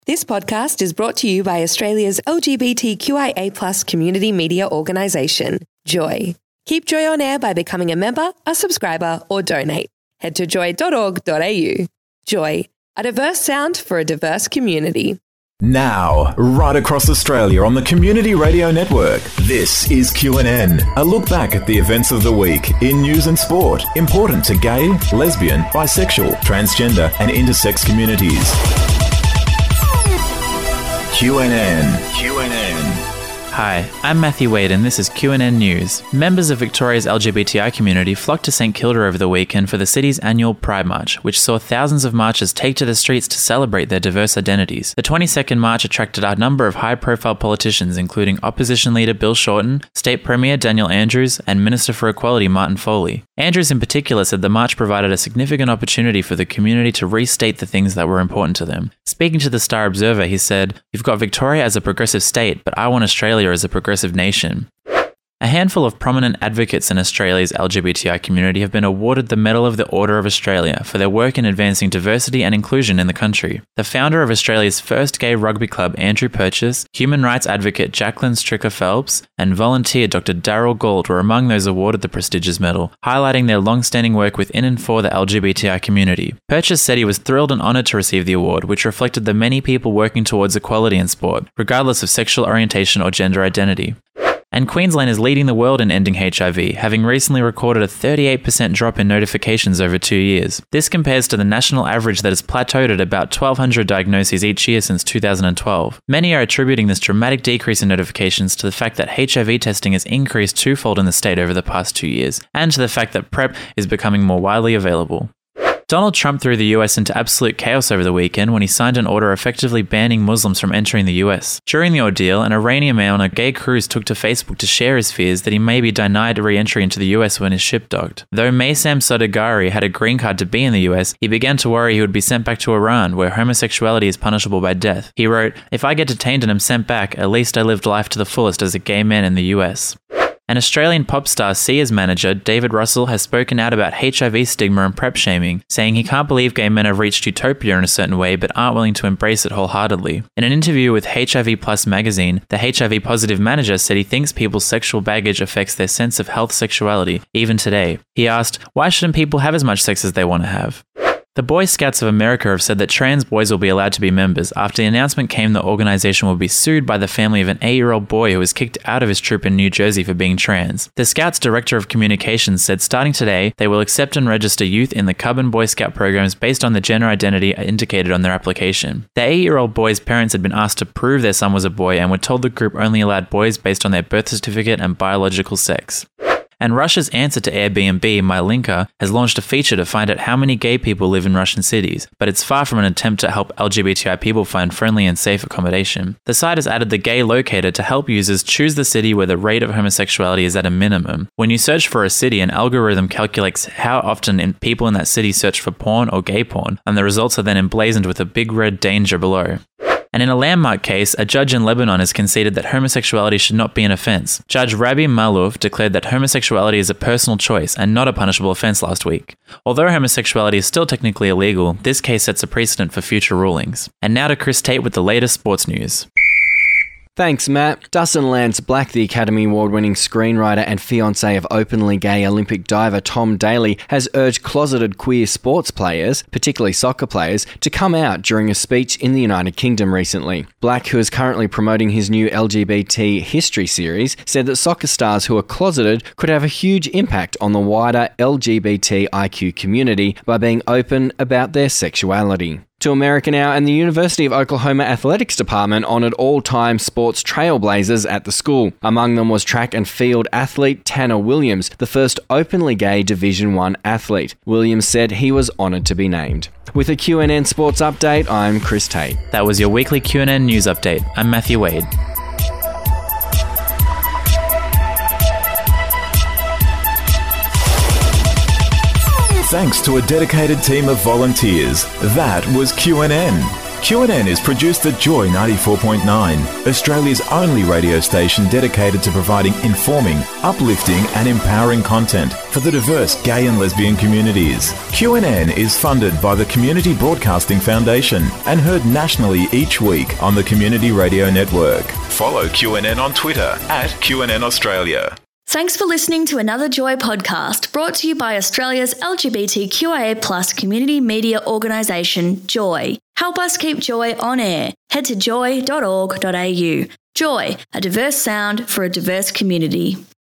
This podcast is brought to you by Australia's LGBTQIA+ community media organisation, Joy. Keep Joy on air by becoming a member, a subscriber, or donate. Head to joy.org.au. Joy, a diverse sound for a diverse community. Now, right across Australia on the Community Radio Network, this is QNN, a look back at the events of the week in news and sport, important to gay, lesbian, bisexual, transgender and intersex communities. QNN. Hi, I'm Matthew Wade and this is QNN News. Members of Victoria's LGBTI community flocked to St Kilda over the weekend for the city's annual Pride March, which saw thousands of marchers take to the streets to celebrate their diverse identities. The 22nd march attracted a number of high-profile politicians, including Opposition Leader Bill Shorten, State Premier Daniel Andrews, and Minister for Equality Martin Foley. Andrews in particular said the march provided a significant opportunity for the community to restate the things that were important to them. Speaking to the Star Observer, he said, "You've got Victoria as a progressive state, but I want Australia as a progressive nation." A handful of prominent advocates in Australia's LGBTI community have been awarded the Medal of the Order of Australia for their work in advancing diversity and inclusion in the country. The founder of Australia's first gay rugby club, Andrew Purchase, human rights advocate Jacqueline Stricker-Phelps, and volunteer Dr. Daryl Gould were among those awarded the prestigious medal, highlighting their long-standing work within and for the LGBTI community. Purchase said he was thrilled and honoured to receive the award, which reflected the many people working towards equality in sport, regardless of sexual orientation or gender identity. And Queensland is leading the world in ending HIV, having recently recorded a 38% drop in notifications over 2 years. This compares to the national average that has plateaued at about 1,200 diagnoses each year since 2012. Many are attributing this dramatic decrease in notifications to the fact that HIV testing has increased twofold in the state over the past 2 years, and to the fact that PrEP is becoming more widely available. Donald Trump threw the US into absolute chaos over the weekend when he signed an order effectively banning Muslims from entering the US. During the ordeal, an Iranian man on a gay cruise took to Facebook to share his fears that he may be denied re-entry into the US when his ship docked. Though Maysam Sodagari had a green card to be in the US, he began to worry he would be sent back to Iran, where homosexuality is punishable by death. He wrote, "If I get detained and am sent back, at least I lived life to the fullest as a gay man in the US." An Australian pop star Sia's manager, David Russell, has spoken out about HIV stigma and PrEP shaming, saying he can't believe gay men have reached utopia in a certain way but aren't willing to embrace it wholeheartedly. In an interview with HIV Plus magazine, the HIV-positive manager said he thinks people's sexual baggage affects their sense of health sexuality, even today. He asked, "Why shouldn't people have as much sex as they want to have?" The Boy Scouts of America have said that trans boys will be allowed to be members after the announcement came the organization will be sued by the family of an 8-year-old boy who was kicked out of his troop in New Jersey for being trans. The Scouts Director of Communications said starting today, they will accept and register youth in the Cub and Boy Scout programs based on the gender identity indicated on their application. The 8-year-old boy's parents had been asked to prove their son was a boy and were told the group only allowed boys based on their birth certificate and biological sex. And Russia's answer to Airbnb, MyLinker, has launched a feature to find out how many gay people live in Russian cities, but it's far from an attempt to help LGBTI people find friendly and safe accommodation. The site has added the gay locator to help users choose the city where the rate of homosexuality is at a minimum. When you search for a city, an algorithm calculates how often people in that city search for porn or gay porn, and the results are then emblazoned with a big red danger below. And in a landmark case, a judge in Lebanon has conceded that homosexuality should not be an offence. Judge Rabbi Maluf declared that homosexuality is a personal choice and not a punishable offence last week. Although homosexuality is still technically illegal, this case sets a precedent for future rulings. And now to Chris Tate with the latest sports news. Thanks, Matt. Dustin Lance Black, the Academy Award-winning screenwriter and fiancé of openly gay Olympic diver Tom Daley, has urged closeted queer sports players, particularly soccer players, to come out during a speech in the United Kingdom recently. Black, who is currently promoting his new LGBT history series, said that soccer stars who are closeted could have a huge impact on the wider LGBTIQ community by being open about their sexuality. To America now, and the University of Oklahoma Athletics Department honoured all-time sports trailblazers at the school. Among them was track and field athlete Tanner Williams, the first openly gay Division I athlete. Williams said he was honoured to be named. With a QNN Sports Update, I'm Chris Tate. That was your weekly QNN News Update. I'm Matthew Wade. Thanks to a dedicated team of volunteers, that was QNN. QNN is produced at Joy 94.9, Australia's only radio station dedicated to providing informing, uplifting and empowering content for the diverse gay and lesbian communities. QNN is funded by the Community Broadcasting Foundation and heard nationally each week on the Community Radio Network. Follow QNN on Twitter at QNN Australia. Thanks for listening to another Joy podcast brought to you by Australia's LGBTQIA+ community media organisation, Joy. Help us keep Joy on air. Head to joy.org.au. Joy, a diverse sound for a diverse community.